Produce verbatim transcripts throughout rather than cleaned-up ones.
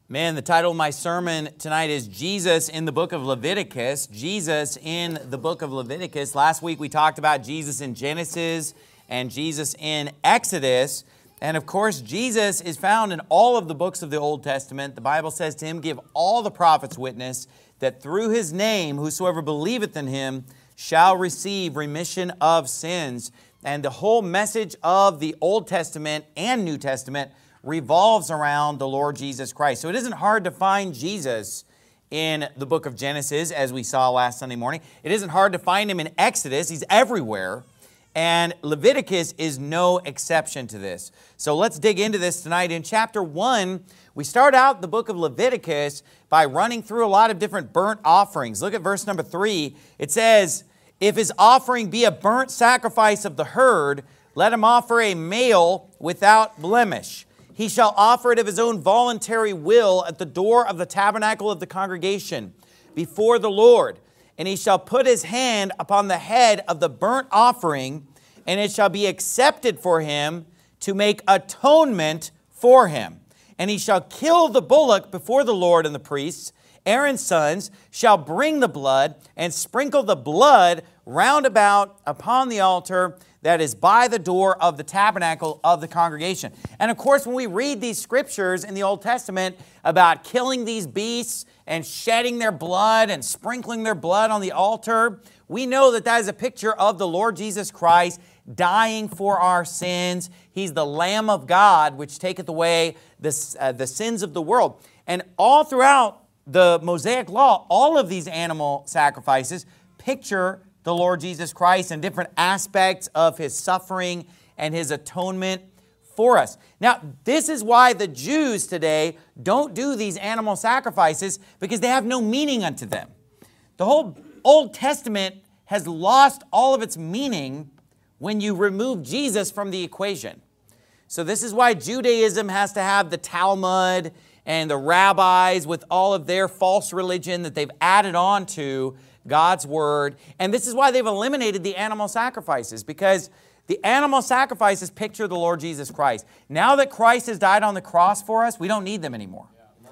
Man, the title of my sermon tonight is Jesus in the book of Leviticus. Jesus in the book of Leviticus. Last week we talked about Jesus in Genesis and Jesus in Exodus. And of course, Jesus is found in all of the books of the Old Testament. The Bible says to him, give all the prophets witness that through his name, whosoever believeth in him shall receive remission of sins. And the whole message of the Old Testament and New Testament revolves around the Lord Jesus Christ. So it isn't hard to find Jesus in the book of Genesis, as we saw last Sunday morning. It isn't hard to find him in Exodus. He's everywhere. And Leviticus is no exception to this. So let's dig into this tonight. In chapter one, we start out the book of Leviticus by running through a lot of different burnt offerings. Look at verse number three. It says, if his offering be a burnt sacrifice of the herd, let him offer a male without blemish. He shall offer it of his own voluntary will at the door of the tabernacle of the congregation before the Lord. And he shall put his hand upon the head of the burnt offering, and it shall be accepted for him to make atonement for him. And he shall kill the bullock before the Lord and the priests. Aaron's sons shall bring the blood and sprinkle the blood round about upon the altar that is by the door of the tabernacle of the congregation. And of course, when we read these scriptures in the Old Testament about killing these beasts and shedding their blood and sprinkling their blood on the altar, we know that that is a picture of the Lord Jesus Christ dying for our sins. He's the Lamb of God, which taketh away the, uh, the sins of the world. And all throughout the Mosaic Law, all of these animal sacrifices picture the Lord Jesus Christ and different aspects of his suffering and his atonement for us. Now, this is why the Jews today don't do these animal sacrifices, because they have no meaning unto them. The whole Old Testament has lost all of its meaning when you remove Jesus from the equation. So this is why Judaism has to have the Talmud and the rabbis with all of their false religion that they've added on to God's word. And this is why they've eliminated the animal sacrifices, because the animal sacrifices picture the Lord Jesus Christ. Now that Christ has died on the cross for us, we don't need them anymore.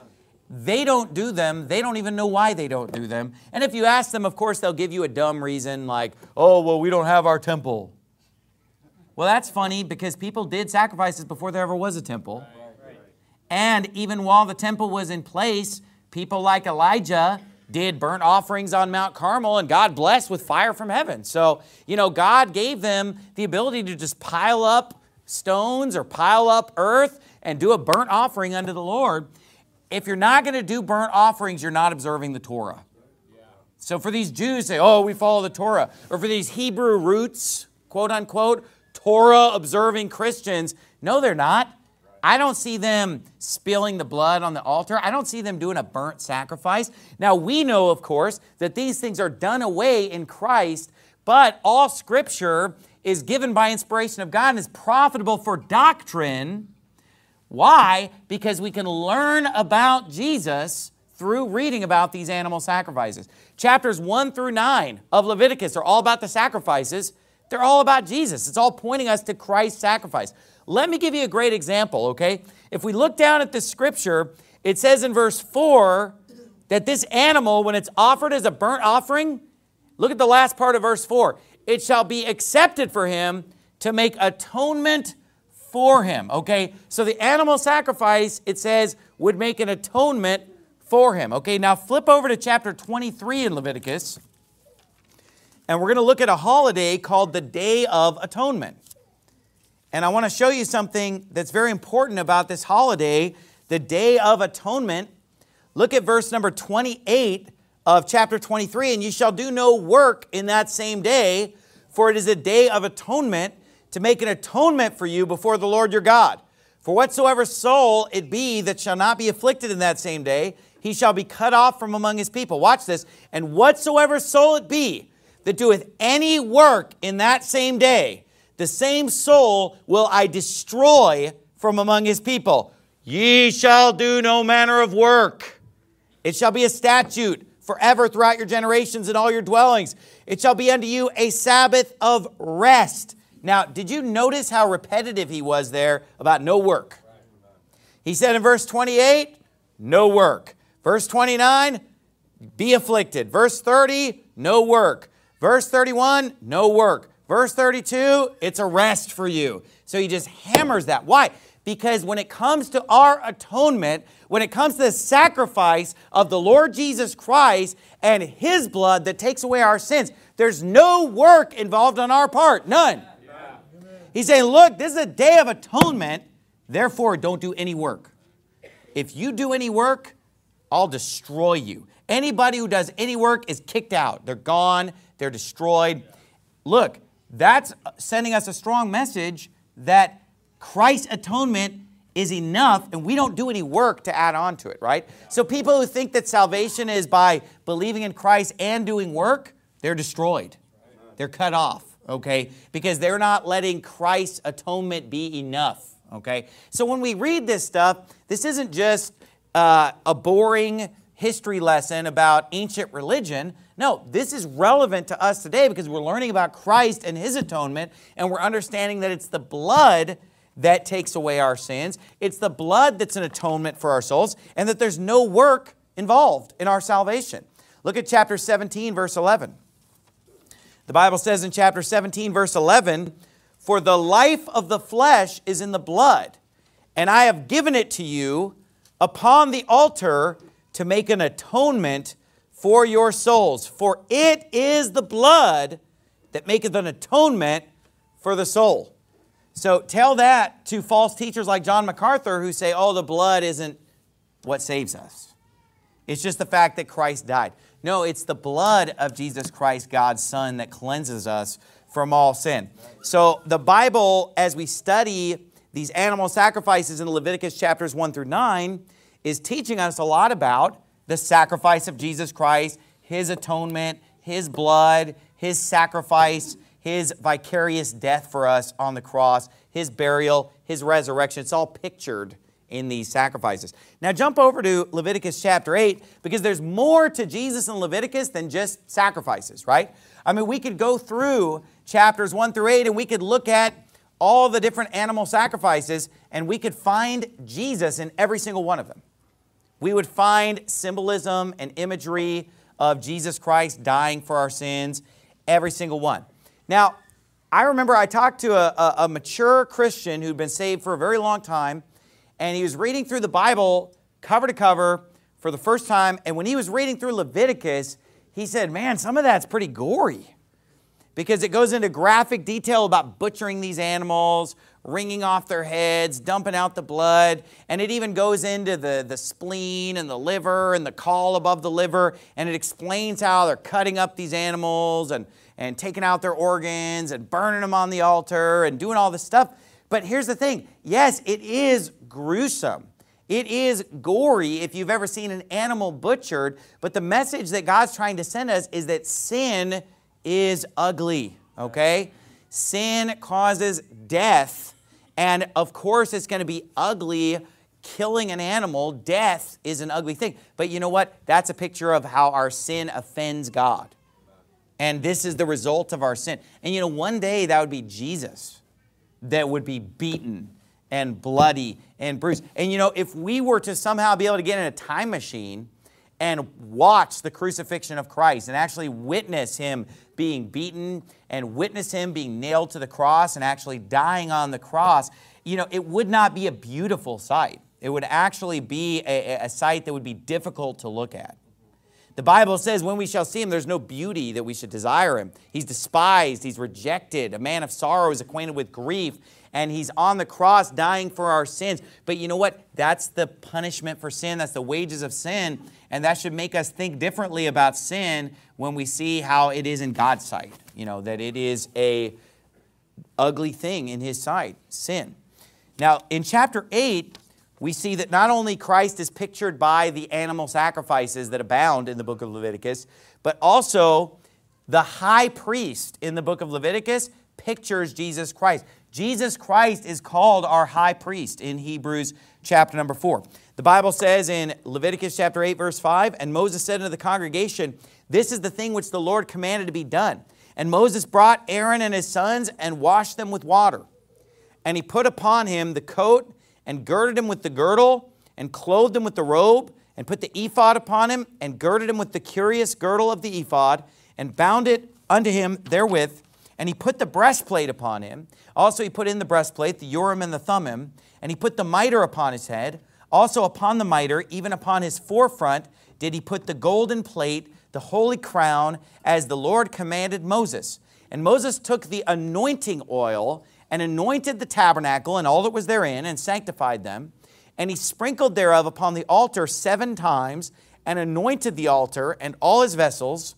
They don't do them. They don't even know why they don't do them. And if you ask them, of course, they'll give you a dumb reason like, oh, well, we don't have our temple. Well, that's funny, because people did sacrifices before there ever was a temple. And even while the temple was in place, people like Elijah did burnt offerings on Mount Carmel, and God blessed with fire from heaven. So, you know, God gave them the ability to just pile up stones or pile up earth and do a burnt offering unto the Lord. If you're not going to do burnt offerings, you're not observing the Torah. So for these Jews say, oh, we follow the Torah. Or for these Hebrew roots, quote unquote, Torah observing Christians, no, they're not. I don't see them spilling the blood on the altar. I don't see them doing a burnt sacrifice. Now, we know, of course, that these things are done away in Christ, but all Scripture is given by inspiration of God and is profitable for doctrine. Why? Because we can learn about Jesus through reading about these animal sacrifices. Chapters one through nine of Leviticus are all about the sacrifices. They're all about Jesus. It's all pointing us to Christ's sacrifice. Let me give you a great example, okay? If we look down at this scripture, it says in verse four that this animal, when it's offered as a burnt offering, look at the last part of verse four. It shall be accepted for him to make atonement for him, okay? So the animal sacrifice, it says, would make an atonement for him, okay? Now flip over to chapter twenty-three in Leviticus, and we're going to look at a holiday called the Day of Atonement. And I want to show you something that's very important about this holiday, the Day of Atonement. Look at verse number twenty-eight of chapter twenty-three. And you shall do no work in that same day, for it is a day of atonement, to make an atonement for you before the Lord your God. For whatsoever soul it be that shall not be afflicted in that same day, he shall be cut off from among his people. Watch this. And whatsoever soul it be that doeth any work in that same day, the same soul will I destroy from among his people. Ye shall do no manner of work. It shall be a statute forever throughout your generations and all your dwellings. It shall be unto you a Sabbath of rest. Now, did you notice how repetitive he was there about no work? He said in verse twenty-eight, no work. Verse twenty-nine, be afflicted. Verse thirty, no work. Verse thirty-one, no work. Verse thirty-two, it's a rest for you. So he just hammers that. Why? Because when it comes to our atonement, when it comes to the sacrifice of the Lord Jesus Christ and His blood that takes away our sins, there's no work involved on our part. None. Yeah. He's saying, look, this is a day of atonement, therefore don't do any work. If you do any work, I'll destroy you. Anybody who does any work is kicked out. They're gone. They're destroyed. Look, that's sending us a strong message that Christ's atonement is enough and we don't do any work to add on to it, right? So people who think that salvation is by believing in Christ and doing work, they're destroyed. They're cut off, okay? Because they're not letting Christ's atonement be enough, okay? So when we read this stuff, this isn't just uh, a boring history lesson about ancient religion. No, this is relevant to us today because we're learning about Christ and His atonement, and we're understanding that it's the blood that takes away our sins. It's the blood that's an atonement for our souls, and that there's no work involved in our salvation. Look at chapter seventeen, verse eleven. The Bible says in chapter seventeen, verse eleven, "For the life of the flesh is in the blood, and I have given it to you upon the altar to make an atonement for your souls. For it is the blood that maketh an atonement for the soul." So tell that to false teachers like John MacArthur who say, oh, the blood isn't what saves us. It's just the fact that Christ died. No, it's the blood of Jesus Christ, God's Son, that cleanses us from all sin. So the Bible, as we study these animal sacrifices in Leviticus chapters one through nine, is teaching us a lot about the sacrifice of Jesus Christ, His atonement, His blood, His sacrifice, His vicarious death for us on the cross, His burial, His resurrection. It's all pictured in these sacrifices. Now jump over to Leviticus chapter eight, because there's more to Jesus in Leviticus than just sacrifices, right? I mean, we could go through chapters one through eight and we could look at all the different animal sacrifices and we could find Jesus in every single one of them. We would find symbolism and imagery of Jesus Christ dying for our sins, every single one. Now, I remember I talked to a, a, a mature Christian who'd been saved for a very long time, and he was reading through the Bible cover to cover for the first time, and when he was reading through Leviticus, he said, man, some of that's pretty gory, because it goes into graphic detail about butchering these animals, wringing off their heads, dumping out the blood, and it even goes into the, the spleen and the liver and the caul above the liver, and it explains how they're cutting up these animals and, and taking out their organs and burning them on the altar and doing all this stuff. But here's the thing. Yes, it is gruesome. It is gory if you've ever seen an animal butchered, but the message that God's trying to send us is that sin is ugly, okay? Sin causes death, and of course it's going to be ugly killing an animal. Death is an ugly thing. But you know what? That's a picture of how our sin offends God. And this is the result of our sin. And you know, one day that would be Jesus that would be beaten and bloody and bruised. And you know, if we were to somehow be able to get in a time machine and watch the crucifixion of Christ and actually witness Him being beaten and witness Him being nailed to the cross and actually dying on the cross, you know, it would not be a beautiful sight. It would actually be a, a sight that would be difficult to look at. The Bible says when we shall see Him, there's no beauty that we should desire Him. He's despised, He's rejected, a man of sorrows, acquainted with grief, and He's on the cross dying for our sins. But you know what? That's the punishment for sin. That's the wages of sin. And that should make us think differently about sin when we see how it is in God's sight. You know, that it is a ugly thing in His sight, sin. Now, in chapter eight, we see that not only Christ is pictured by the animal sacrifices that abound in the book of Leviticus, but also the high priest in the book of Leviticus pictures Jesus Christ. Jesus Christ is called our high priest in Hebrews chapter number four. The Bible says in Leviticus chapter eight, verse five, "And Moses said unto the congregation, This is the thing which the Lord commanded to be done. And Moses brought Aaron and his sons and washed them with water. And he put upon him the coat and girded him with the girdle and clothed him with the robe, and put the ephod upon him, and girded him with the curious girdle of the ephod, and bound it unto him therewith. And he put the breastplate upon him. Also he put in the breastplate, the Urim and the Thummim, and he put the mitre upon his head. Also upon the mitre, even upon his forefront, did he put the golden plate, the holy crown, as the Lord commanded Moses. And Moses took the anointing oil and anointed the tabernacle and all that was therein, and sanctified them. And he sprinkled thereof upon the altar seven times, and anointed the altar and all his vessels,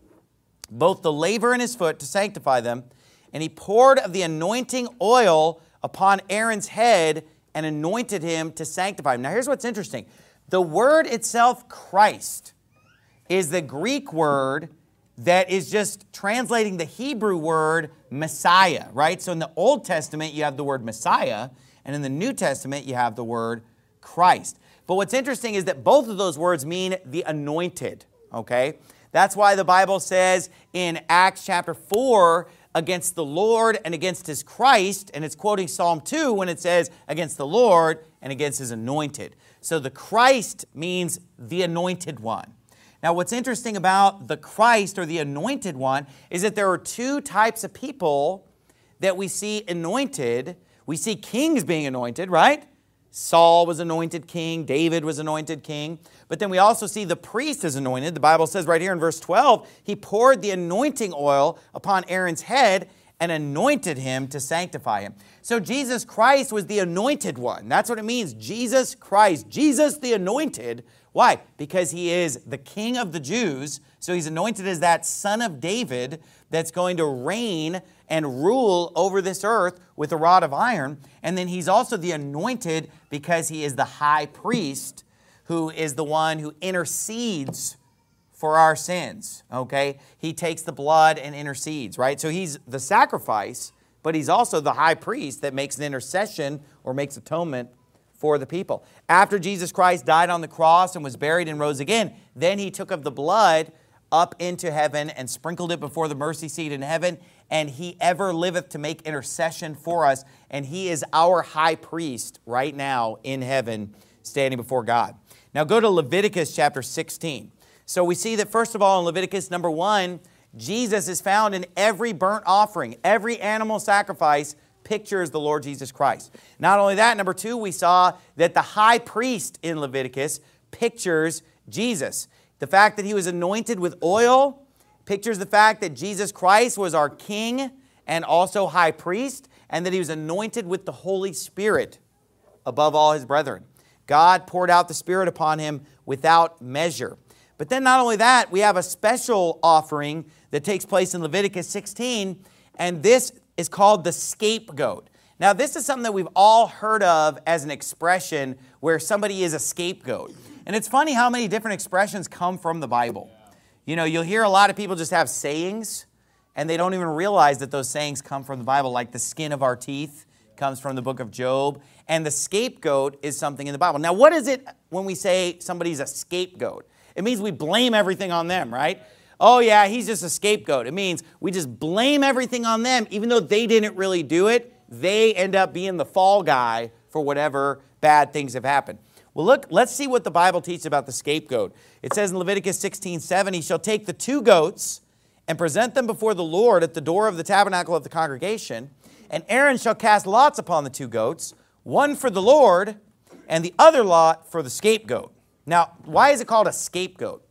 both the laver and his foot, to sanctify them. And he poured of the anointing oil upon Aaron's head, and anointed him to sanctify him. Now here's what's interesting. The word itself, Christ, is the Greek word that is just translating the Hebrew word Messiah, right? So in the Old Testament, you have the word Messiah, and in the New Testament, you have the word Christ. But what's interesting is that both of those words mean the anointed, okay? That's why the Bible says in Acts chapter four, against the Lord and against his Christ, and it's quoting Psalm two when it says against the Lord and against his anointed. So the Christ means the anointed one. Now what's interesting about the Christ or the anointed one is that there are two types of people that we see anointed. We see kings being anointed, right? Saul was anointed king, David was anointed king. But then we also see the priest is anointed. The Bible says right here in verse twelve, he poured the anointing oil upon Aaron's head and anointed him to sanctify him. So Jesus Christ was the anointed one. That's what it means, Jesus Christ. Jesus the anointed. Why? Because he is the King of the Jews. So he's anointed as that son of David that's going to reign and rule over this earth with a rod of iron. And then he's also the anointed because he is the high priest, who is the one who intercedes for our sins, okay? He takes the blood and intercedes, right? So he's the sacrifice, but he's also the high priest that makes an intercession or makes atonement for the people. After Jesus Christ died on the cross and was buried and rose again, then he took of the blood up into heaven and sprinkled it before the mercy seat in heaven, and he ever liveth to make intercession for us, and he is our high priest right now in heaven standing before God. Now go to Leviticus chapter sixteen. So we see that first of all in Leviticus number one, Jesus is found in every burnt offering. Every animal sacrifice pictures the Lord Jesus Christ. Not only that, number two, we saw that the high priest in Leviticus pictures Jesus. The fact that he was anointed with oil pictures the fact that Jesus Christ was our king and also high priest, and that he was anointed with the Holy Spirit above all his brethren. God poured out the Spirit upon him without measure. But then not only that, we have a special offering that takes place in Leviticus sixteen, and this is called the scapegoat. Now, this is something that we've all heard of as an expression where somebody is a scapegoat. And it's funny how many different expressions come from the Bible. You know, you'll hear a lot of people just have sayings, and they don't even realize that those sayings come from the Bible, like the skin of our teeth comes from the book of Job, and the scapegoat is something in the Bible. Now, what is it when we say somebody's a scapegoat? It means we blame everything on them, right? Oh yeah, he's just a scapegoat. It means we just blame everything on them, even though they didn't really do it. They end up being the fall guy for whatever bad things have happened. Well, look, let's see what the Bible teaches about the scapegoat. It says in Leviticus sixteen seven, he shall take the two goats and present them before the Lord at the door of the tabernacle of the congregation. And Aaron shall cast lots upon the two goats, one for the Lord and the other lot for the scapegoat. Now, why is it called a scapegoat?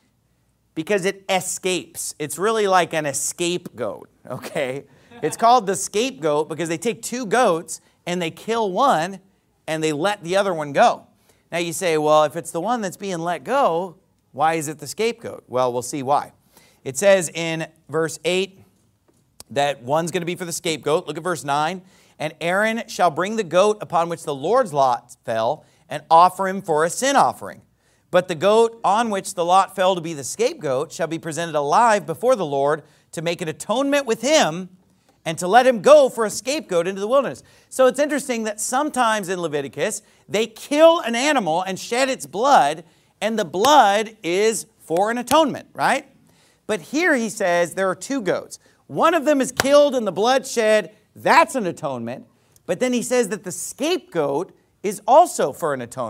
Because it escapes. It's really like an escape goat, okay? It's called the scapegoat because they take two goats and they kill one and they let the other one go. Now you say, well, if it's the one that's being let go, why is it the scapegoat? Well, we'll see why. It says in verse eight that one's going to be for the scapegoat. Look at verse nine. And Aaron shall bring the goat upon which the Lord's lot fell and offer him for a sin offering. But the goat on which the lot fell to be the scapegoat shall be presented alive before the Lord to make an atonement with him and to let him go for a scapegoat into the wilderness. So it's interesting that sometimes in Leviticus, they kill an animal and shed its blood, and the blood is for an atonement, right? But here he says there are two goats. One of them is killed and the blood shed. That's an atonement. But then he says that the scapegoat is also for an atonement.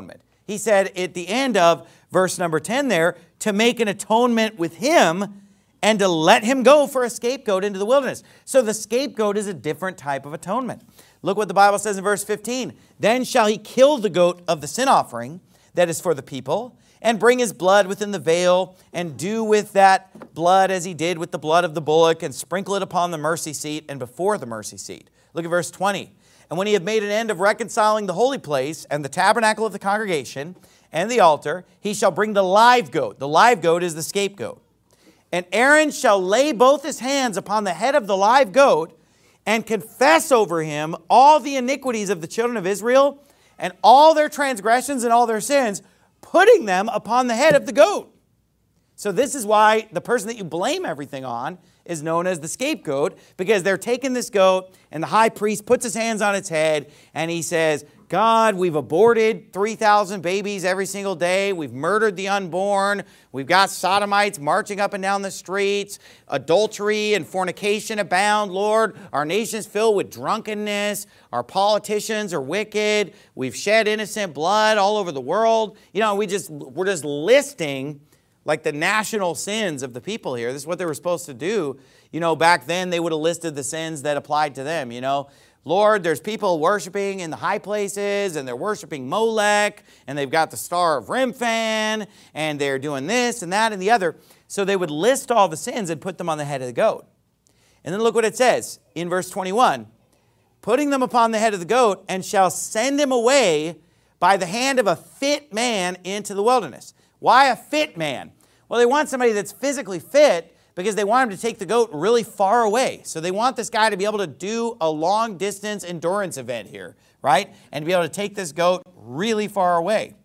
He said at the end of verse number ten there, to make an atonement with him and to let him go for a scapegoat into the wilderness. So the scapegoat is a different type of atonement. Look what the Bible says in verse fifteen. Then shall he kill the goat of the sin offering that is for the people, and bring his blood within the veil, and do with that blood as he did with the blood of the bullock, and sprinkle it upon the mercy seat and before the mercy seat. Look at verse twenty. And when he had made an end of reconciling the holy place and the tabernacle of the congregation and the altar, he shall bring the live goat. The live goat is the scapegoat. And Aaron shall lay both his hands upon the head of the live goat and confess over him all the iniquities of the children of Israel and all their transgressions and all their sins, putting them upon the head of the goat. So this is why the person that you blame everything on is known as the scapegoat, because they're taking this goat and the high priest puts his hands on its head and he says, God, we've aborted three thousand babies every single day. We've murdered the unborn. We've got sodomites marching up and down the streets. Adultery and fornication abound, Lord. Our nation's filled with drunkenness. Our politicians are wicked. We've shed innocent blood all over the world. You know, we just, we're just listing like the national sins of the people here. This is what they were supposed to do. You know, back then they would have listed the sins that applied to them, you know. Lord, there's people worshiping in the high places, and they're worshiping Molech, and they've got the Star of Remphan, and they're doing this and that and the other. So they would list all the sins and put them on the head of the goat. And then look what it says in verse twenty-one. Putting them upon the head of the goat, and shall send him away by the hand of a fit man into the wilderness. Why a fit man? Well, they want somebody that's physically fit because they want him to take the goat really far away. So they want this guy to be able to do a long distance endurance event here, right? And to be able to take this goat really far away.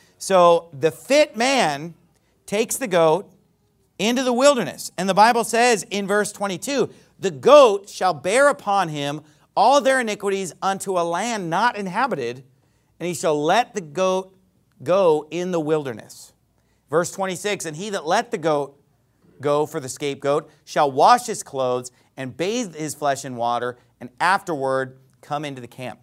So the fit man takes the goat into the wilderness. And the Bible says in verse twenty-two, the goat shall bear upon him all their iniquities unto a land not inhabited, and he shall let the goat go in the wilderness. Verse twenty-six, and he that let the goat go for the scapegoat shall wash his clothes and bathe his flesh in water, and afterward come into the camp.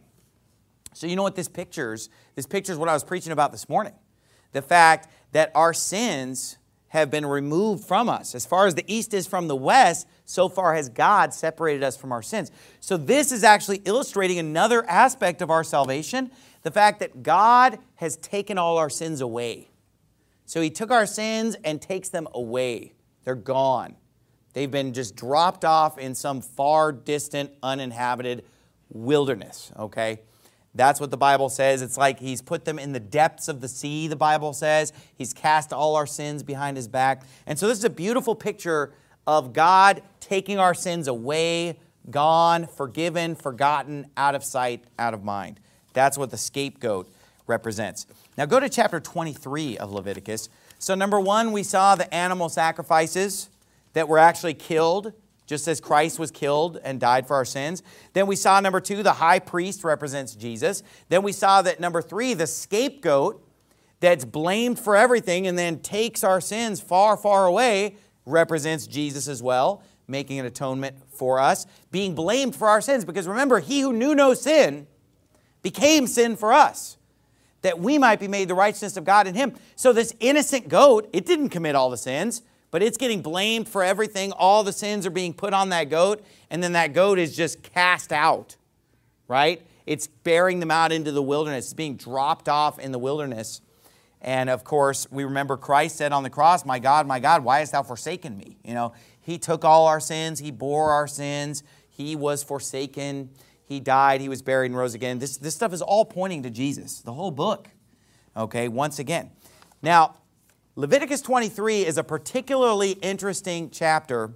So you know what this pictures? This pictures what I was preaching about this morning. The fact that our sins have been removed from us. As far as the east is from the west, so far has God separated us from our sins. So this is actually illustrating another aspect of our salvation, the fact that God has taken all our sins away. So he took our sins and takes them away. They're gone. They've been just dropped off in some far distant, uninhabited wilderness, okay? That's what the Bible says. It's like he's put them in the depths of the sea, the Bible says. He's cast all our sins behind his back. And so this is a beautiful picture of God taking our sins away, gone, forgiven, forgotten, out of sight, out of mind. That's what the scapegoat represents. Now go to chapter twenty-three of Leviticus. So number one, we saw the animal sacrifices that were actually killed, just as Christ was killed and died for our sins. Then we saw number two, the high priest represents Jesus. Then we saw that number three, the scapegoat that's blamed for everything and then takes our sins far, far away represents Jesus as well, making an atonement for us, being blamed for our sins. Because remember, he who knew no sin became sin for us, that we might be made the righteousness of God in him. So this innocent goat, it didn't commit all the sins, but it's getting blamed for everything. All the sins are being put on that goat, and then that goat is just cast out, right? It's bearing them out into the wilderness. It's being dropped off in the wilderness. And of course, we remember Christ said on the cross, my God, my God, why hast thou forsaken me? You know, he took all our sins. He bore our sins. He was forsaken. He died, he was buried, and rose again. This, this stuff is all pointing to Jesus, the whole book, okay, once again. Now, Leviticus twenty-three is a particularly interesting chapter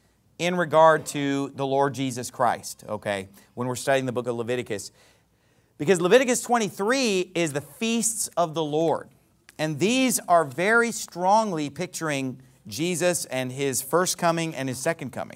in regard to the Lord Jesus Christ, okay, when we're studying the book of Leviticus. Because Leviticus twenty-three is the feasts of the Lord. And these are very strongly picturing Jesus and his first coming and his second coming.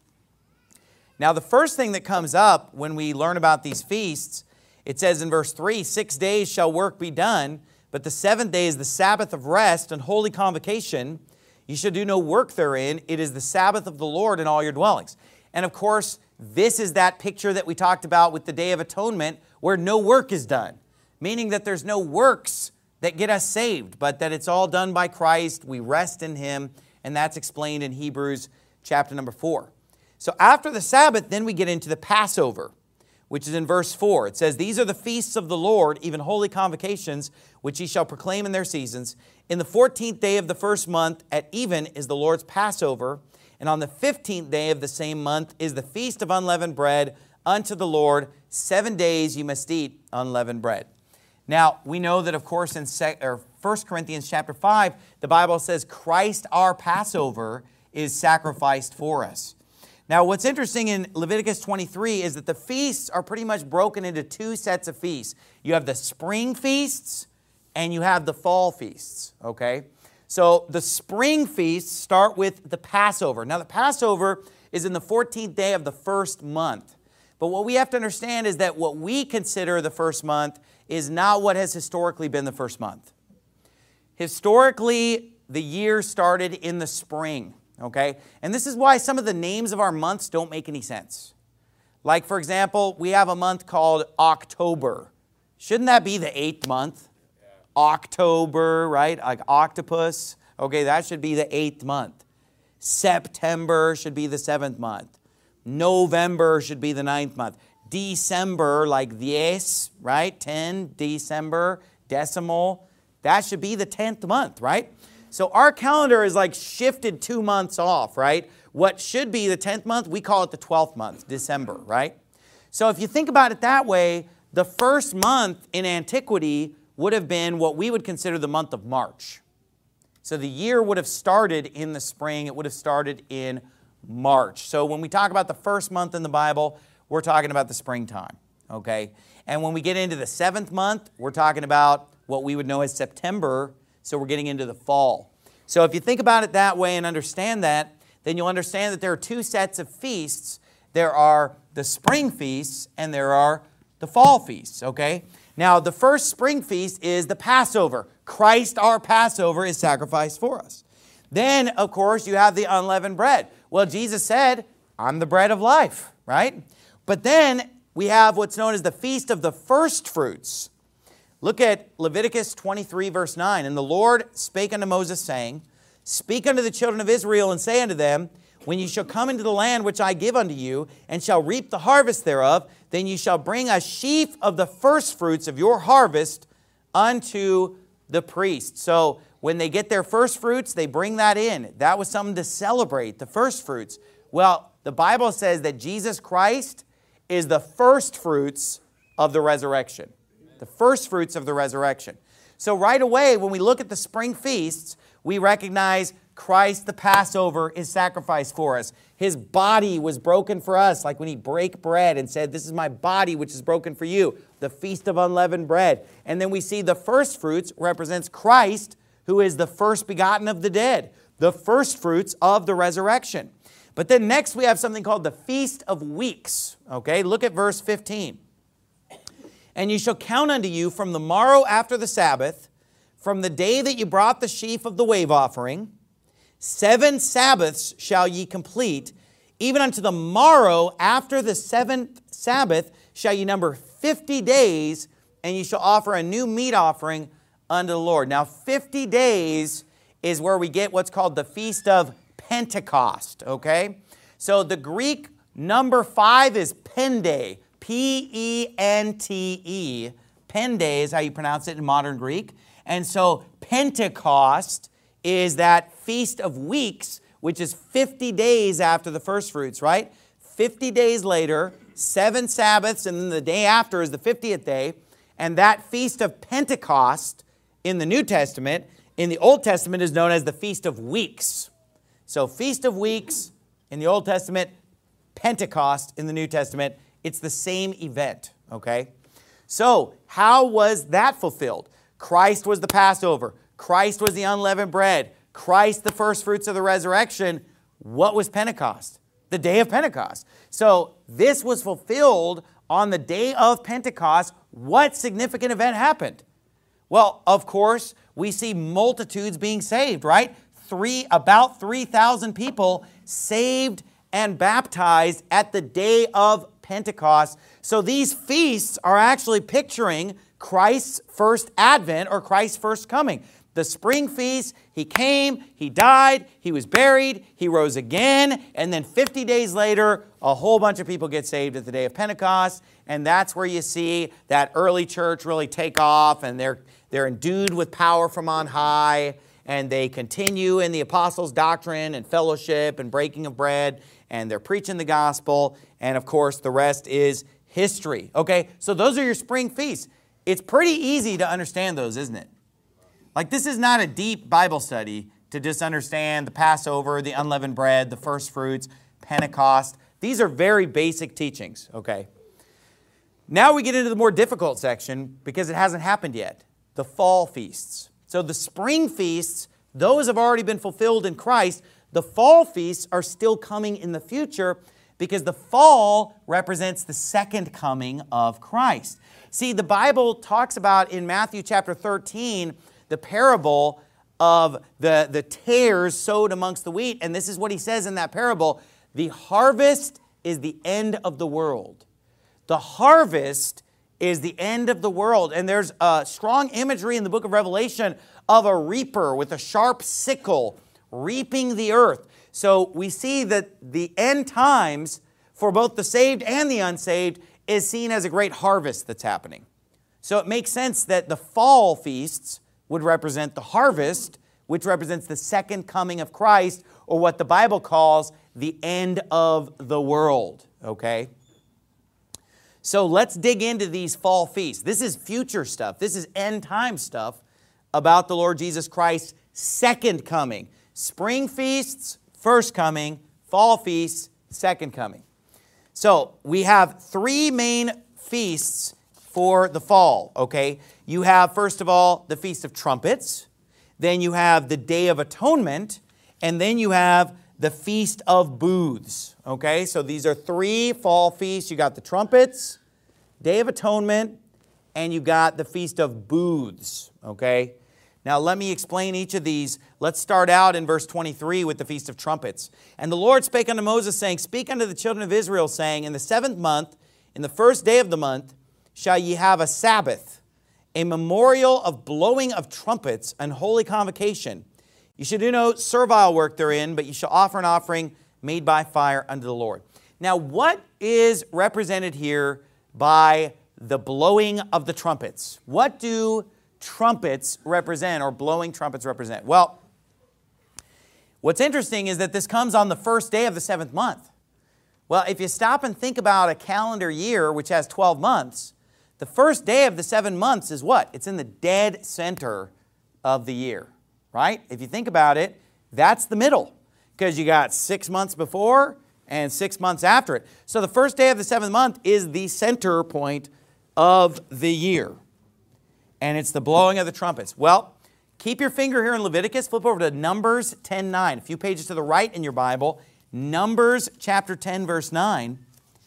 Now, the first thing that comes up when we learn about these feasts, it says in verse three, six days shall work be done, but the seventh day is the Sabbath of rest and holy convocation. You shall do no work therein. It is the Sabbath of the Lord in all your dwellings. And of course, this is that picture that we talked about with the Day of Atonement, where no work is done, meaning that there's no works that get us saved, but that it's all done by Christ. We rest in Him, and that's explained in Hebrews chapter number four. So after the Sabbath, then we get into the Passover, which is in verse four. It says, "These are the feasts of the Lord, even holy convocations, which ye shall proclaim in their seasons. In the fourteenth day of the first month at even is the Lord's Passover, and on the fifteenth day of the same month is the feast of unleavened bread unto the Lord. Seven days you must eat unleavened bread." Now, we know that, of course, in First Corinthians chapter five, the Bible says Christ our Passover is sacrificed for us. Now, what's interesting in Leviticus twenty-three is that the feasts are pretty much broken into two sets of feasts. You have the spring feasts and you have the fall feasts, okay? So the spring feasts start with the Passover. Now, the Passover is in the fourteenth day of the first month. But what we have to understand is that what we consider the first month is not what has historically been the first month. Historically, the year started in the spring, okay? And this is why some of the names of our months don't make any sense. Like, for example, we have a month called October. Shouldn't that be the eighth month? Yeah. October, right? Like octopus. Okay, that should be the eighth month. September should be the seventh month. November should be the ninth month. December, like diez, right? ten, December, decimal. That should be the tenth month, right? So our calendar is like shifted two months off, right? What should be the tenth month, we call it the twelfth month, December, right? So if you think about it that way, the first month in antiquity would have been what we would consider the month of March. So the year would have started in the spring. It would have started in March. So when we talk about the first month in the Bible, we're talking about the springtime, okay? And when we get into the seventh month, we're talking about what we would know as September, so we're getting into the fall. So if you think about it that way and understand that, then you'll understand that there are two sets of feasts. There are the spring feasts and there are the fall feasts, okay? Now, the first spring feast is the Passover. Christ, our Passover, is sacrificed for us. Then, of course, you have the unleavened bread. Well, Jesus said, "I'm the bread of life," right? But then we have what's known as the Feast of the First Fruits. Look at Leviticus twenty-three, verse nine. "And the Lord spake unto Moses, saying, Speak unto the children of Israel, and say unto them, When ye shall come into the land which I give unto you, and shall reap the harvest thereof, then ye shall bring a sheaf of the first fruits of your harvest unto the priest." So when they get their first fruits, they bring that in. That was something to celebrate, the first fruits. Well, the Bible says that Jesus Christ is the first fruits of the resurrection. The first fruits of the resurrection. So right away, when we look at the spring feasts, we recognize Christ, the Passover, is sacrificed for us. His body was broken for us, like when He brake bread and said, "This is my body which is broken for you," the Feast of Unleavened Bread. And then we see the first fruits represents Christ, who is the first begotten of the dead, the first fruits of the resurrection. But then next we have something called the Feast of Weeks. Okay, look at verse fifteen. "And ye shall count unto you from the morrow after the Sabbath, from the day that ye brought the sheaf of the wave offering, seven Sabbaths shall ye complete, even unto the morrow after the seventh Sabbath shall ye number fifty days, and ye shall offer a new meat offering unto the Lord." Now, fifty days is where we get what's called the Feast of Pentecost, okay? So the Greek number five is Pende, P E N T E. Pende is how you pronounce it in modern Greek. And so Pentecost is that Feast of Weeks, which is fifty days after the first fruits, right? fifty days later, seven Sabbaths, and then the day after is the fiftieth day. And that Feast of Pentecost in the New Testament, in the Old Testament, is known as the Feast of Weeks. So Feast of Weeks in the Old Testament, Pentecost in the New Testament, it's the same event, okay? So how was that fulfilled? Christ was the Passover. Christ was the unleavened bread. Christ the first fruits of the resurrection. What was Pentecost? The day of Pentecost. So this was fulfilled on the day of Pentecost. What significant event happened? Well, of course, we see multitudes being saved, right? Three, about three thousand people saved and baptized at the day of Pentecost. So these feasts are actually picturing Christ's first advent or Christ's first coming. The spring feast, he came, he died, he was buried, he rose again, and then fifty days later, a whole bunch of people get saved at the day of Pentecost, and that's where you see that early church really take off, and they're, they're endued with power from on high, and they continue in the apostles' doctrine and fellowship and breaking of bread, and they're preaching the gospel, and of course, the rest is history. Okay, so those are your spring feasts. It's pretty easy to understand those, isn't it? Like, this is not a deep Bible study to just understand the Passover, the unleavened bread, the first fruits, Pentecost. These are very basic teachings, okay? Now we get into the more difficult section because it hasn't happened yet, the fall feasts. So the spring feasts, those have already been fulfilled in Christ. The fall feasts are still coming in the future because the fall represents the second coming of Christ. See, the Bible talks about in Matthew chapter thirteen, the parable of the, the tares sowed amongst the wheat. And this is what he says in that parable. The harvest is the end of the world. The harvest is the end of the world. And there's a strong imagery in the book of Revelation of a reaper with a sharp sickle reaping the earth. So we see that the end times for both the saved and the unsaved is seen as a great harvest that's happening. So it makes sense that the fall feasts would represent the harvest, which represents the second coming of Christ, or what the Bible calls the end of the world, okay? So let's dig into these fall feasts. This is future stuff. This is end time stuff about the Lord Jesus Christ's second coming. Spring feasts, first coming. Fall feasts, second coming. So we have three main feasts for the fall, okay? You have, first of all, the Feast of Trumpets. Then you have the Day of Atonement. And then you have the Feast of Booths, okay? So these are three fall feasts. You got the Trumpets, Day of Atonement, and you got the Feast of Booths, okay? Now let me explain each of these. Let's start out in verse twenty-three with the Feast of Trumpets. And the Lord spake unto Moses, saying, Speak unto the children of Israel, saying, In the seventh month, in the first day of the month, shall ye have a Sabbath, a memorial of blowing of trumpets, and holy convocation. You shall do no servile work therein, but you shall offer an offering made by fire unto the Lord. Now, what is represented here by the blowing of the trumpets? What do trumpets represent, or blowing trumpets represent? Well, what's interesting is that this comes on the first day of the seventh month. Well, if you stop and think about a calendar year, which has twelve months, the first day of the seven months is what? It's in the dead center of the year, right? If you think about it, that's the middle, because you got six months before and six months after it. So the first day of the seventh month is the center point of the year, and it's the blowing of the trumpets. Well, keep your finger here in Leviticus. Flip over to Numbers ten nine, a few pages to the right in your Bible. Numbers chapter ten, verse nine.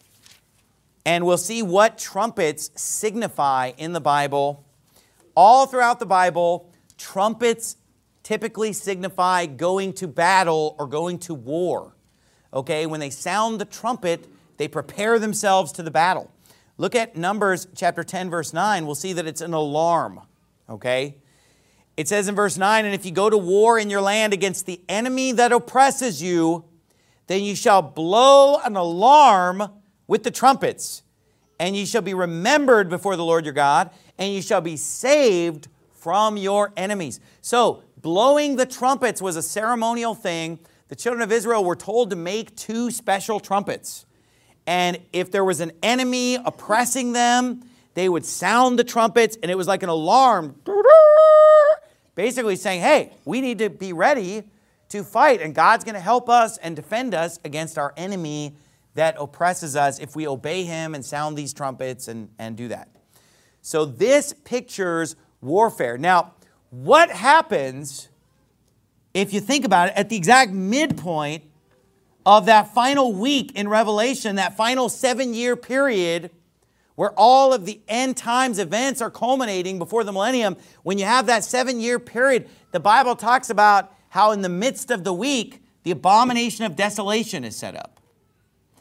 And we'll see what trumpets signify in the Bible. All throughout the Bible, trumpets typically signify going to battle or going to war. Okay, when they sound the trumpet, they prepare themselves to the battle. Look at Numbers chapter ten, verse nine. We'll see that it's an alarm. Okay? It says in verse nine, And if you go to war in your land against the enemy that oppresses you, then you shall blow an alarm with the trumpets, and ye shall be remembered before the Lord your God, and ye shall be saved from your enemies. So, blowing the trumpets was a ceremonial thing. The children of Israel were told to make two special trumpets. And if there was an enemy oppressing them, they would sound the trumpets, and it was like an alarm, basically saying, hey, we need to be ready to fight, and God's going to help us and defend us against our enemy that oppresses us if we obey him and sound these trumpets and, and do that. So this pictures warfare. Now, what happens if you think about it at the exact midpoint of that final week in Revelation, that final seven-year period where all of the end times events are culminating before the millennium? When you have that seven-year period, the Bible talks about how in the midst of the week, the abomination of desolation is set up.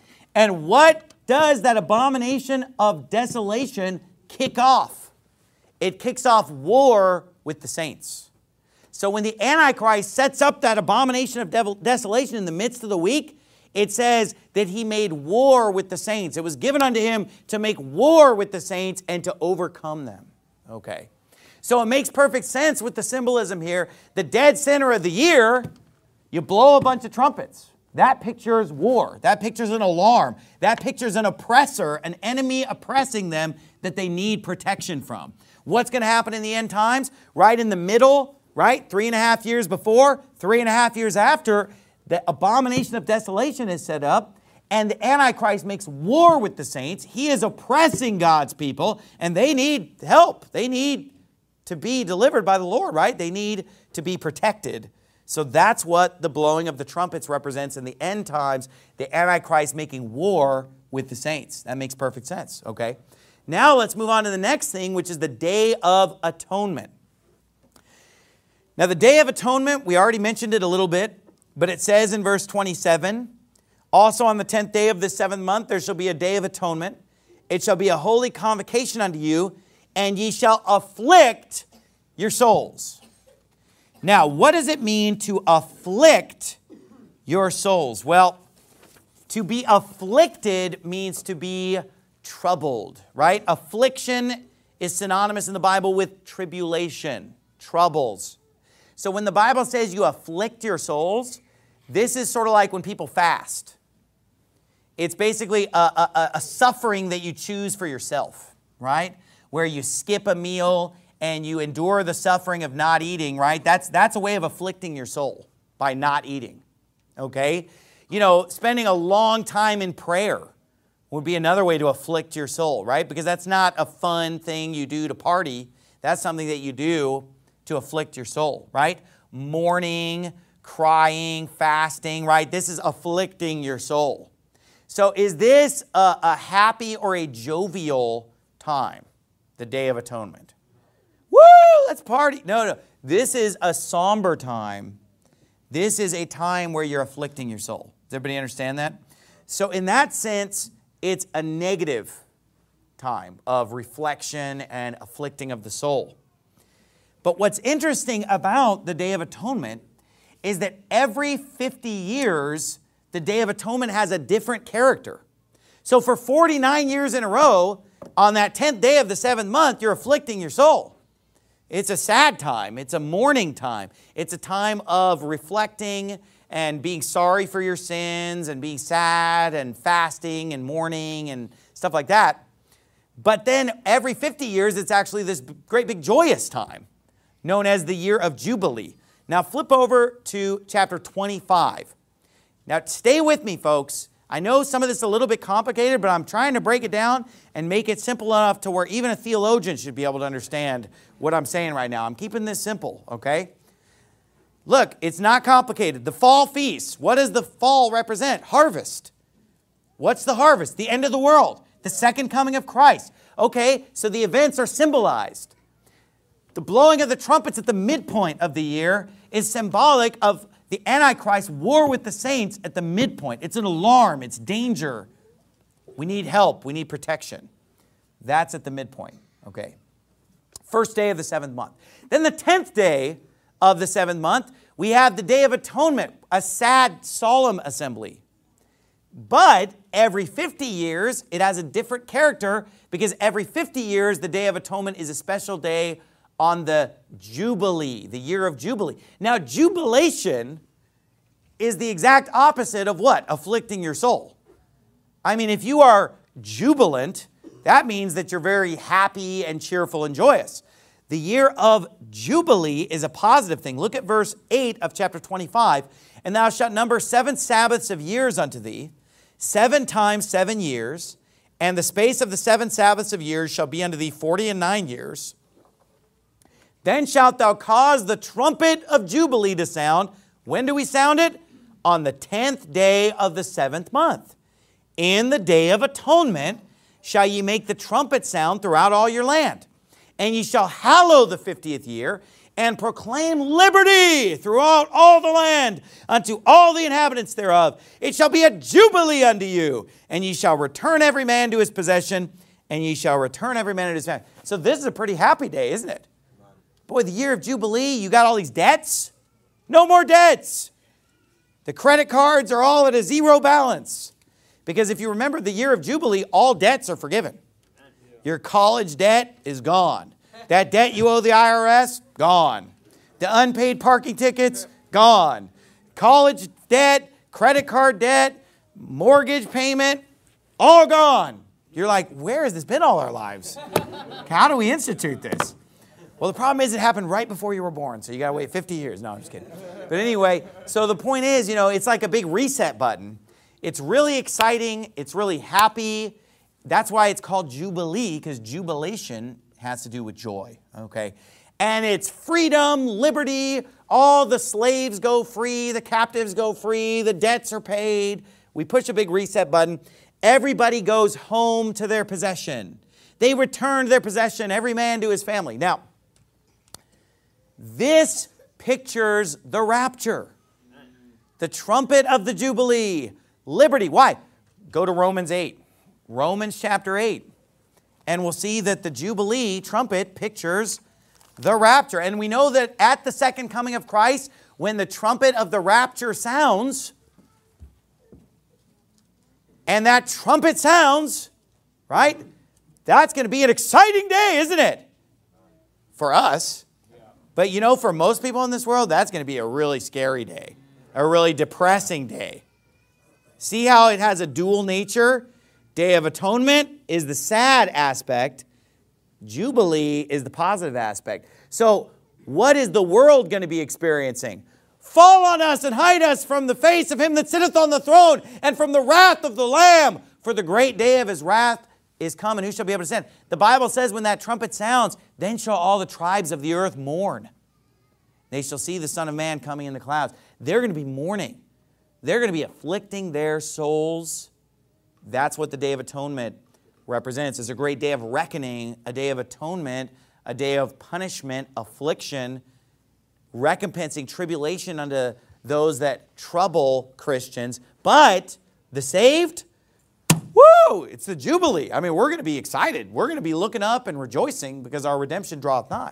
And what does that abomination of desolation kick off? it kicks off war with the saints. So when the Antichrist sets up that abomination of devil, desolation in the midst of the week, it says that he made war with the saints. It was given unto him to make war with the saints and to overcome them. Okay. So it makes perfect sense with the symbolism here. The dead center of the year, you blow a bunch of trumpets. That pictures war. That pictures an alarm. That pictures an oppressor, an enemy oppressing them that they need protection from. What's going to happen in the end times? Right in the middle, right? Three and a half years before, three and a half years after, the abomination of desolation is set up, and the Antichrist makes war with the saints. He is oppressing God's people, and they need help. They need to be delivered by the Lord, right? They need to be protected. So that's what the blowing of the trumpets represents in the end times, the Antichrist making war with the saints. That makes perfect sense, okay? Now let's move on to the next thing, which is the Day of Atonement. Now the Day of Atonement, we already mentioned it a little bit, but it says in verse twenty-seven, also on the tenth day of the seventh month, there shall be a day of atonement. It shall be a holy convocation unto you, and ye shall afflict your souls. Now, what does it mean to afflict your souls? Well, to be afflicted means to be troubled, right? Affliction is synonymous in the Bible with tribulation, troubles. So when the Bible says you afflict your souls, this is sort of like when people fast. It's basically a, a, a suffering that you choose for yourself, right? Where you skip a meal and you endure the suffering of not eating, right? That's, that's a way of afflicting your soul by not eating, okay? You know, spending a long time in prayer would be another way to afflict your soul, right? Because that's not a fun thing you do to party. That's something that you do to afflict your soul, right? Mourning, crying, fasting, right? This is afflicting your soul. So is this a, a happy or a jovial time, the Day of Atonement? Woo, let's party. No, no. This is a somber time. This is a time where you're afflicting your soul. Does everybody understand that? So in that sense, it's a negative time of reflection and afflicting of the soul. But what's interesting about the Day of Atonement is that every fifty years, the Day of Atonement has a different character. So for forty-nine years in a row, on that tenth day of the seventh month, you're afflicting your soul. It's a sad time. It's a mourning time. It's a time of reflecting and being sorry for your sins and being sad and fasting and mourning and stuff like that. But then every fifty years, it's actually this great big joyous time known as the year of Jubilee. Now flip over to chapter twenty-five. Now stay with me, folks. I know some of this is a little bit complicated, but I'm trying to break it down and make it simple enough to where even a theologian should be able to understand what I'm saying right now. I'm keeping this simple, okay? Look, it's not complicated. The fall feast. What does the fall represent? Harvest. What's the harvest? The end of the world. The second coming of Christ. Okay, so the events are symbolized. The blowing of the trumpets at the midpoint of the year is symbolic of the Antichrist war with the saints at the midpoint. It's an alarm. It's danger. We need help. We need protection. That's at the midpoint. Okay. First day of the seventh month. Then the tenth day of the seventh month, we have the Day of Atonement, a sad, solemn assembly. But every fifty years, it has a different character because every fifty years, the Day of Atonement is a special day on the Jubilee, the year of Jubilee. Now, jubilation is the exact opposite of what? Afflicting your soul. I mean, if you are jubilant, that means that you're very happy and cheerful and joyous. The year of Jubilee is a positive thing. Look at verse eight of chapter twenty-five. And thou shalt number seven Sabbaths of years unto thee, seven times seven years, and the space of the seven Sabbaths of years shall be unto thee forty and nine years. Then shalt thou cause the trumpet of Jubilee to sound. When do we sound it? On the tenth day of the seventh month. In the Day of Atonement shall ye make the trumpet sound throughout all your land. And ye shall hallow the fiftieth year, and proclaim liberty throughout all the land unto all the inhabitants thereof. It shall be a jubilee unto you, and ye shall return every man to his possession, and ye shall return every man to his family. So this is a pretty happy day, isn't it? Boy, the year of Jubilee, you got all these debts. No more debts. The credit cards are all at a zero balance. Because if you remember the year of Jubilee, all debts are forgiven. Your college debt is gone. That debt you owe the I R S, gone. The unpaid parking tickets, gone. College debt, credit card debt, mortgage payment, all gone. You're like, where has this been all our lives? How do we institute this? Well, the problem is it happened right before you were born, so you got to wait fifty years. No, I'm just kidding. But anyway, so the point is, you know, it's like a big reset button. It's really exciting. It's really happy. That's why it's called Jubilee, because jubilation has to do with joy, okay? And it's freedom, liberty. All the slaves go free. The captives go free. The debts are paid. We push a big reset button. Everybody goes home to their possession. They return their possession, every man to his family. Now, this pictures the rapture, the trumpet of the Jubilee, liberty. Why? Go to Romans eight. Romans chapter eight. And we'll see that the Jubilee trumpet pictures the rapture. And we know that at the second coming of Christ, when the trumpet of the rapture sounds, and that trumpet sounds, right? That's going to be an exciting day, isn't it? For us. But you know, for most people in this world, that's going to be a really scary day. A really depressing day. See how it has a dual nature? Day of Atonement is the sad aspect. Jubilee is the positive aspect. So what is the world going to be experiencing? Fall on us and hide us from the face of him that sitteth on the throne and from the wrath of the Lamb. For the great day of his wrath is come, and who shall be able to stand? The Bible says when that trumpet sounds, then shall all the tribes of the earth mourn. They shall see the Son of Man coming in the clouds. They're going to be mourning. They're going to be afflicting their souls. That's what the Day of Atonement represents. It's a great day of reckoning, a day of atonement, a day of punishment, affliction, recompensing tribulation unto those that trouble Christians. But the saved, woo, it's the Jubilee. I mean, we're going to be excited. We're going to be looking up and rejoicing because our redemption draweth nigh.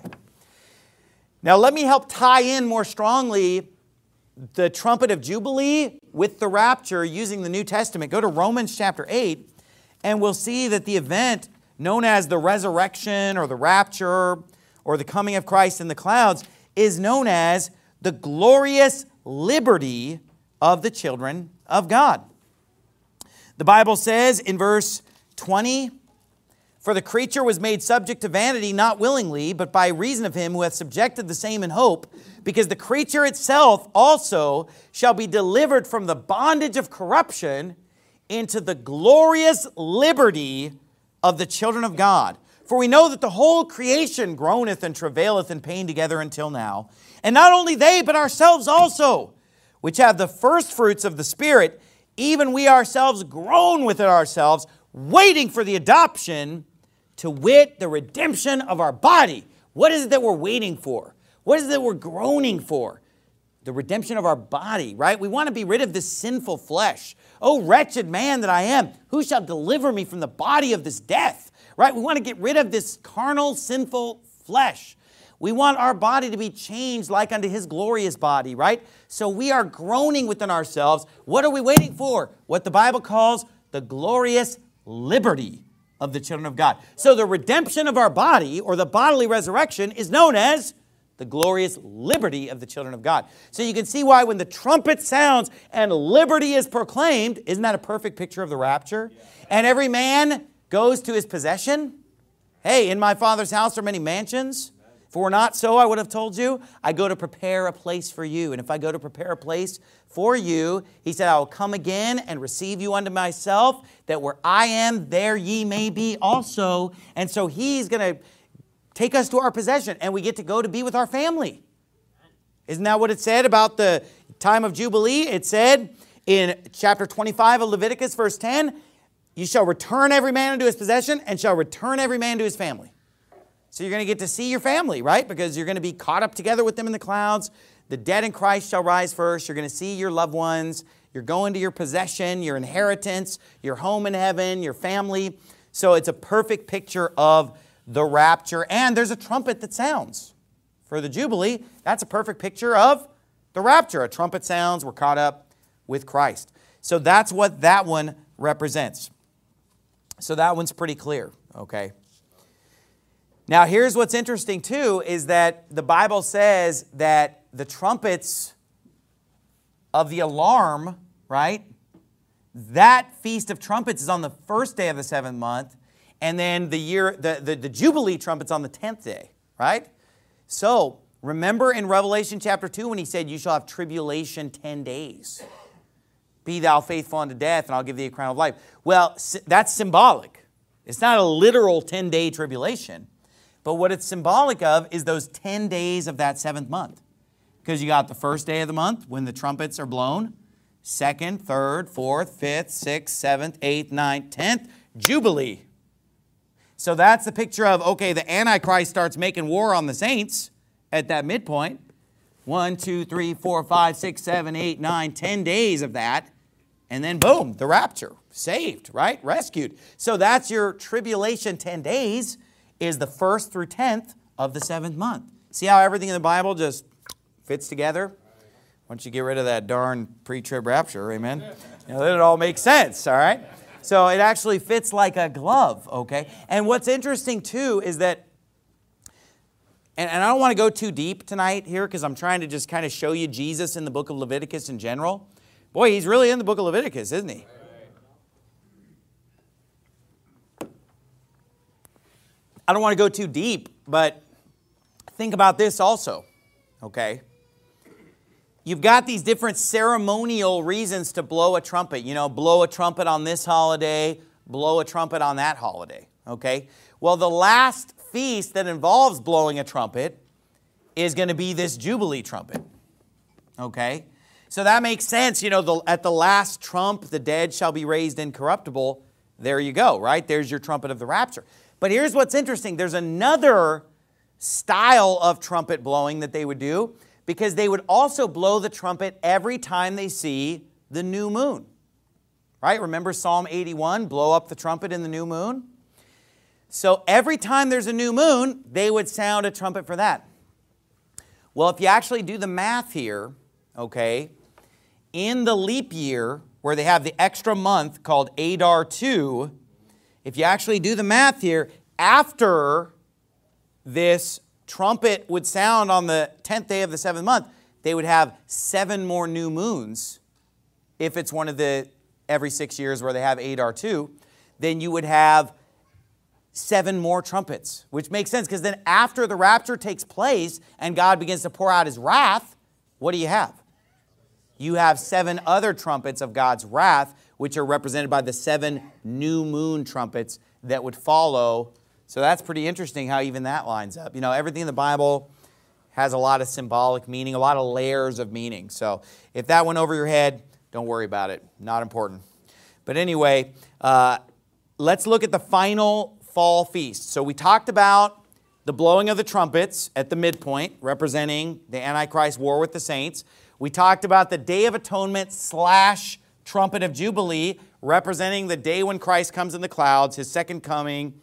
Now, let me help tie in more strongly the trumpet of Jubilee with the rapture using the New Testament. Go to Romans chapter eight, and we'll see that the event known as the resurrection or the rapture or the coming of Christ in the clouds is known as the glorious liberty of the children of God. The Bible says in verse twenty, for the creature was made subject to vanity, not willingly, but by reason of him who hath subjected the same in hope, because the creature itself also shall be delivered from the bondage of corruption into the glorious liberty of the children of God. For we know that the whole creation groaneth and travaileth in pain together until now. And not only they, but ourselves also, which have the first fruits of the Spirit, even we ourselves groan within ourselves, waiting for the adoption, to wit, the redemption of our body. What is it that we're waiting for? What is it that we're groaning for? The redemption of our body, right? We want to be rid of this sinful flesh. Oh, wretched man that I am, who shall deliver me from the body of this death? Right? We want to get rid of this carnal, sinful flesh. We want our body to be changed like unto his glorious body, right? So we are groaning within ourselves. What are we waiting for? What the Bible calls the glorious liberty of the children of God. So the redemption of our body, or the bodily resurrection, is known as the glorious liberty of the children of God. So you can see why when the trumpet sounds and liberty is proclaimed, isn't that a perfect picture of the rapture? Yeah. And every man goes to his possession. Hey, in my Father's house are many mansions. If it were not so, I would have told you, I go to prepare a place for you. And if I go to prepare a place for you, he said, I will come again and receive you unto myself, that where I am, there ye may be also. And so he's going to take us to our possession, and we get to go to be with our family. Isn't that what it said about the time of Jubilee? It said in chapter twenty-five of Leviticus, verse ten, you shall return every man unto his possession, and shall return every man to his family. So you're going to get to see your family, right? Because you're going to be caught up together with them in the clouds. The dead in Christ shall rise first. You're going to see your loved ones. You're going to your possession, your inheritance, your home in heaven, your family. So it's a perfect picture of the rapture. And there's a trumpet that sounds. For the Jubilee, that's a perfect picture of the rapture. A trumpet sounds, we're caught up with Christ. So that's what that one represents. So that one's pretty clear, okay? Now here's what's interesting too, is that the Bible says that the trumpets of the alarm, right? That Feast of Trumpets is on the first day of the seventh month, and then the year, the, the, the Jubilee trumpets on the tenth day, right? So remember in Revelation chapter two when he said, you shall have tribulation ten days. Be thou faithful unto death, and I'll give thee a crown of life. Well, that's symbolic. It's not a literal ten-day tribulation. But what it's symbolic of is those ten days of that seventh month. Because you got the first day of the month when the trumpets are blown. Second, third, fourth, fifth, sixth, seventh, eighth, ninth, tenth. Jubilee. So that's the picture of, okay, the Antichrist starts making war on the saints at that midpoint. One, two, three, four, five, six, seven, eight, nine, ten days of that. And then boom, the rapture. Saved, right? Rescued. So that's your tribulation ten days is the first through tenth of the seventh month. See how everything in the Bible just fits together? Once you get rid of that darn pre-trib rapture, amen? You know, then it all makes sense, all right? So it actually fits like a glove, okay? And what's interesting too is that, and, and I don't want to go too deep tonight here because I'm trying to just kind of show you Jesus in the book of Leviticus in general. Boy, he's really in the book of Leviticus, isn't he? I don't want to go too deep, but think about this also, okay? You've got these different ceremonial reasons to blow a trumpet. You know, blow a trumpet on this holiday, blow a trumpet on that holiday, okay? Well, the last feast that involves blowing a trumpet is going to be this Jubilee trumpet, okay? So that makes sense. You know, the, at the last trump, the dead shall be raised incorruptible. There you go, right? There's your trumpet of the rapture. But here's what's interesting. There's another style of trumpet blowing that they would do because they would also blow the trumpet every time they see the new moon. Right? Remember Psalm eighty-one, blow up the trumpet in the new moon? So every time there's a new moon, they would sound a trumpet for that. Well, if you actually do the math here, okay, in the leap year where they have the extra month called Adar two, if you actually do the math here, after this trumpet would sound on the tenth day of the seventh month, they would have seven more new moons. If it's one of the every six years where they have Adar two, then you would have seven more trumpets, which makes sense because then after the rapture takes place and God begins to pour out his wrath, what do you have? You have seven other trumpets of God's wrath, which are represented by the seven new moon trumpets that would follow. So that's pretty interesting how even that lines up. You know, everything in the Bible has a lot of symbolic meaning, a lot of layers of meaning. So if that went over your head, don't worry about it. Not important. But anyway, uh, let's look at the final fall feast. So we talked about the blowing of the trumpets at the midpoint, representing the Antichrist war with the saints. We talked about the Day of Atonement slash trumpet of Jubilee, representing the day when Christ comes in the clouds, his second coming.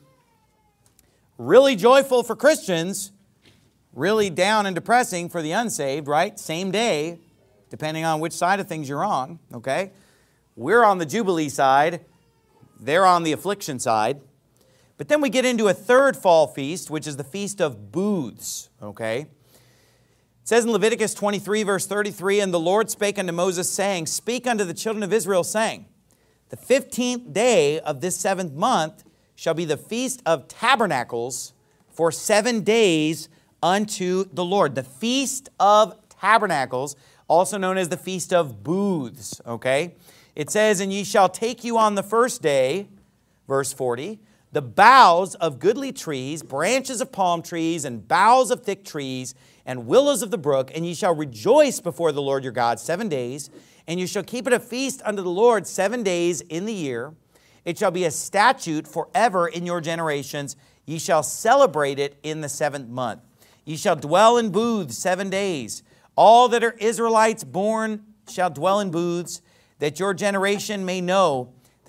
Really joyful for Christians, really down and depressing for the unsaved, right? Same day, depending on which side of things you're on, okay? We're on the Jubilee side. They're on the affliction side. But then we get into a third fall feast, which is the Feast of Booths, okay? It says in Leviticus twenty-three, verse thirty-three, "And the Lord spake unto Moses, saying, Speak unto the children of Israel, saying, The fifteenth day of this seventh month shall be the Feast of Tabernacles for seven days unto the Lord." The Feast of Tabernacles, also known as the Feast of Booths, okay? It says, "And ye shall take you on the first day," verse forty, "the boughs of goodly trees, branches of palm trees, and boughs of thick trees, and willows of the brook, and ye shall rejoice before the Lord your God seven days, and you shall keep it a feast unto the Lord seven days in the year. It shall be a statute forever in your generations. Ye shall celebrate it in the seventh month. Ye shall dwell in booths seven days. All that are Israelites born shall dwell in booths, that your generation may know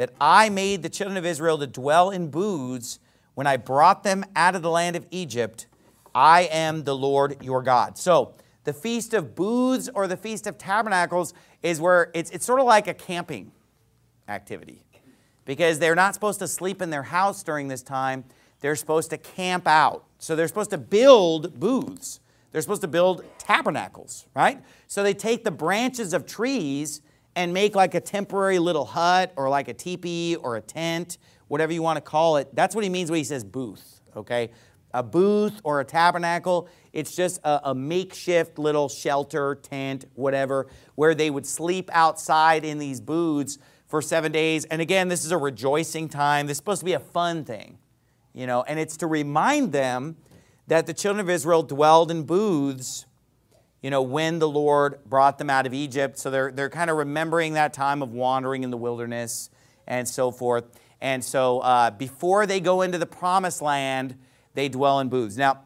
that I made the children of Israel to dwell in booths when I brought them out of the land of Egypt. I am the Lord your God. So the Feast of Booths or the Feast of Tabernacles is where it's, it's sort of like a camping activity, because they're not supposed to sleep in their house during this time. They're supposed to camp out. So they're supposed to build booths. They're supposed to build tabernacles, right? So they take the branches of trees and make like a temporary little hut or like a teepee or a tent, whatever you want to call it. That's what he means when he says booth, okay? A booth or a tabernacle, it's just a, a makeshift little shelter, tent, whatever, where they would sleep outside in these booths for seven days. And again, this is a rejoicing time. This is supposed to be a fun thing, you know, and it's to remind them that the children of Israel dwelled in booths, you know, when the Lord brought them out of Egypt. So they're, they're kind of remembering that time of wandering in the wilderness and so forth. And so uh, before they go into the promised land, they dwell in booths. Now,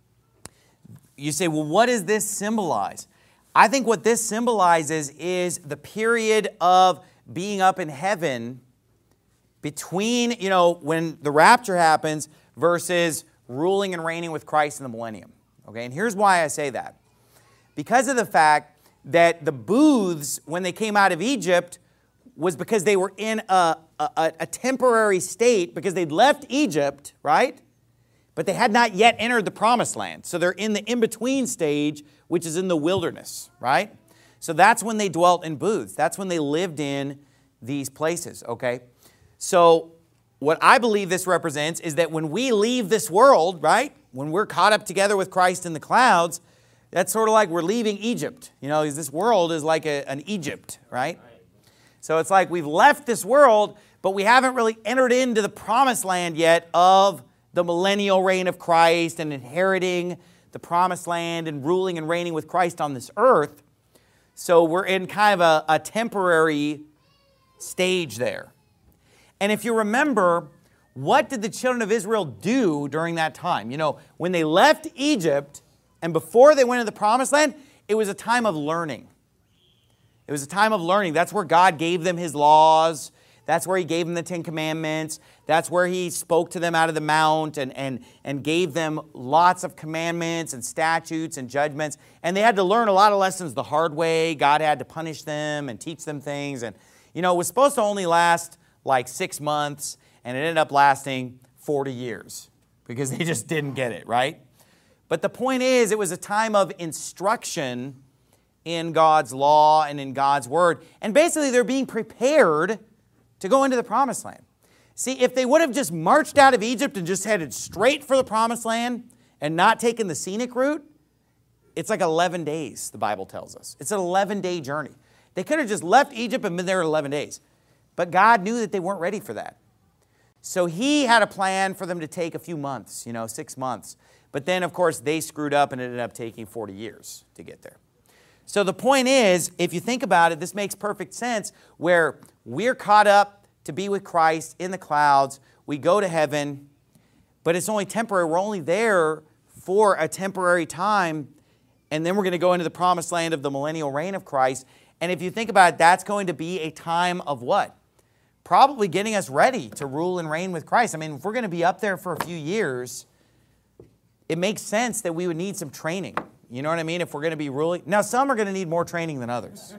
you say, well, what does this symbolize? I think what this symbolizes is the period of being up in heaven between, you know, when the rapture happens versus ruling and reigning with Christ in the millennium. Okay, and here's why I say that. Because of the fact that the booths, when they came out of Egypt, was because they were in a, a, a temporary state because they'd left Egypt, right? But they had not yet entered the promised land. So they're in the in-between stage, which is in the wilderness, right? So that's when they dwelt in booths. That's when they lived in these places, okay? So what I believe this represents is that when we leave this world, right? When we're caught up together with Christ in the clouds, that's sort of like we're leaving Egypt. You know, this world is like a, an Egypt, right? So it's like we've left this world, but we haven't really entered into the promised land yet of the millennial reign of Christ and inheriting the promised land and ruling and reigning with Christ on this earth. So we're in kind of a, a temporary stage there. And if you remember, what did the children of Israel do during that time? You know, when they left Egypt and before they went into the promised land, it was a time of learning. It was a time of learning. That's where God gave them His laws. That's where He gave them the Ten Commandments. That's where He spoke to them out of the mount and, and, and gave them lots of commandments and statutes and judgments. And they had to learn a lot of lessons the hard way. God had to punish them and teach them things. And, you know, it was supposed to only last like six months, and it ended up lasting forty years because they just didn't get it, right? But the point is, it was a time of instruction in God's law and in God's word. And basically, they're being prepared to go into the promised land. See, if they would have just marched out of Egypt and just headed straight for the promised land and not taken the scenic route, it's like eleven days, the Bible tells us. It's an eleven-day journey. They could have just left Egypt and been there eleven days. But God knew that they weren't ready for that. So He had a plan for them to take a few months, you know, six months. But then, of course, they screwed up and it ended up taking forty years to get there. So the point is, if you think about it, this makes perfect sense where we're caught up to be with Christ in the clouds. We go to heaven, but it's only temporary. We're only there for a temporary time, and then we're going to go into the promised land of the millennial reign of Christ. And if you think about it, that's going to be a time of what? Probably getting us ready to rule and reign with Christ. I mean, if we're going to be up there for a few years, it makes sense that we would need some training. You know what I mean? If we're going to be ruling. Now, some are going to need more training than others.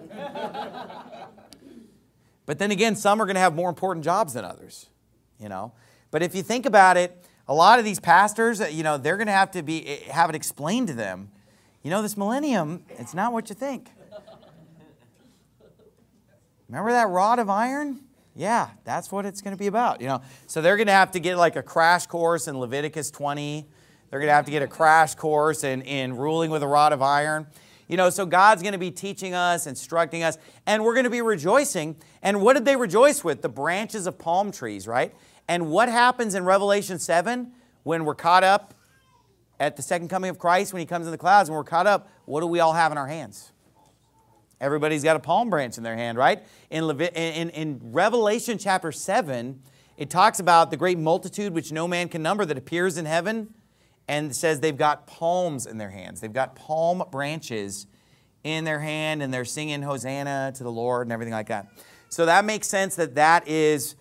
But then again, some are going to have more important jobs than others, you know. But if you think about it, a lot of these pastors, you know, they're going to have to be have it explained to them. You know, this millennium, it's not what you think. Remember that rod of iron? Yeah, that's what it's going to be about, you know. So they're going to have to get like a crash course in Leviticus twenty. They're going to have to get a crash course in, in ruling with a rod of iron. You know, so God's going to be teaching us, instructing us, and we're going to be rejoicing. And what did they rejoice with? The branches of palm trees, right? And what happens in Revelation seven when we're caught up at the second coming of Christ, when He comes in the clouds, when we're caught up, what do we all have in our hands? Everybody's got a palm branch in their hand, right? In, Levi- in, in Revelation chapter seven, it talks about the great multitude which no man can number that appears in heaven, and says they've got palms in their hands. They've got palm branches in their hand, and they're singing Hosanna to the Lord and everything like that. So that makes sense that that is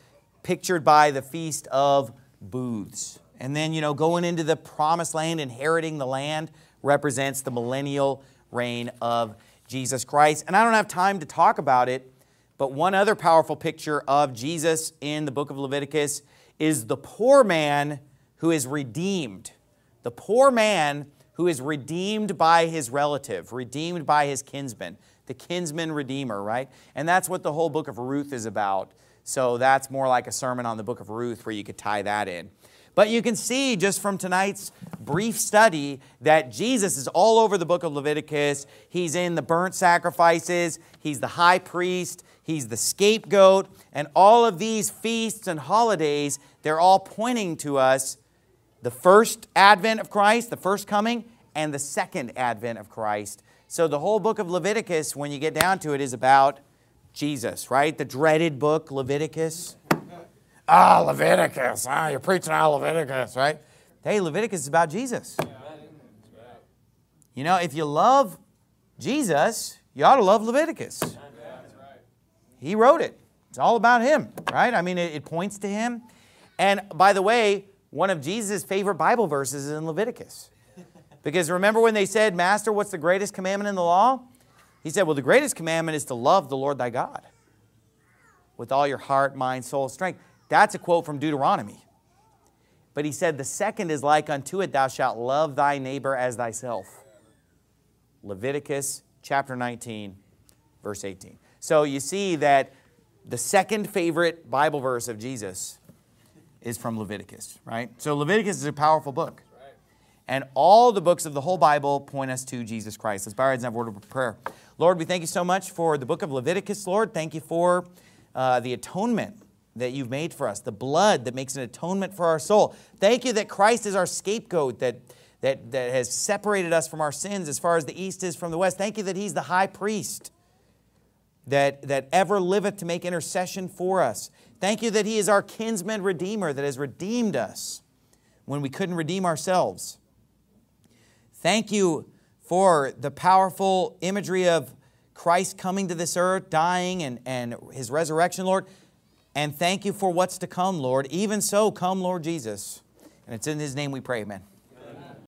pictured by the Feast of Booths. And then, you know, going into the promised land, inheriting the land, represents the millennial reign of Jesus Christ. And I don't have time to talk about it, but one other powerful picture of Jesus in the book of Leviticus is the poor man who is redeemed. The poor man who is redeemed by his relative, redeemed by his kinsman, the kinsman redeemer, right? And that's what the whole book of Ruth is about. So that's more like a sermon on the book of Ruth where you could tie that in. But you can see just from tonight's brief study that Jesus is all over the book of Leviticus. He's in the burnt sacrifices. He's the high priest. He's the scapegoat. And all of these feasts and holidays, they're all pointing to us the first advent of Christ, the first coming, and the second advent of Christ. So the whole book of Leviticus, when you get down to it, is about Jesus, right? The dreaded book, Leviticus. Ah, oh, Leviticus. Ah, you're preaching out Leviticus, right? Hey, Leviticus is about Jesus. You know, if you love Jesus, you ought to love Leviticus. He wrote it. It's all about Him, right? I mean, it, it points to Him. And by the way, one of Jesus' favorite Bible verses is in Leviticus. Because remember when they said, Master, what's the greatest commandment in the law? He said, well, the greatest commandment is to love the Lord thy God with all your heart, mind, soul, strength. That's a quote from Deuteronomy. But he said, the second is like unto it, thou shalt love thy neighbor as thyself. Leviticus chapter nineteen, verse eighteen. So you see that the second favorite Bible verse of Jesus is from Leviticus, right? So Leviticus is a powerful book. And all the books of the whole Bible point us to Jesus Christ. Let's bow our heads and have a word of prayer. Lord, we thank you so much for the book of Leviticus, Lord. Thank you for uh, the atonement that you've made for us, the blood that makes an atonement for our soul. Thank you that Christ is our scapegoat, that, that, that has separated us from our sins as far as the east is from the west. Thank you that He's the high priest that, that ever liveth to make intercession for us. Thank you that He is our kinsman redeemer that has redeemed us when we couldn't redeem ourselves. Thank you for the powerful imagery of Christ coming to this earth, dying, and, and His resurrection, Lord. And thank you for what's to come, Lord. Even so, come, Lord Jesus. And it's in His name we pray, amen.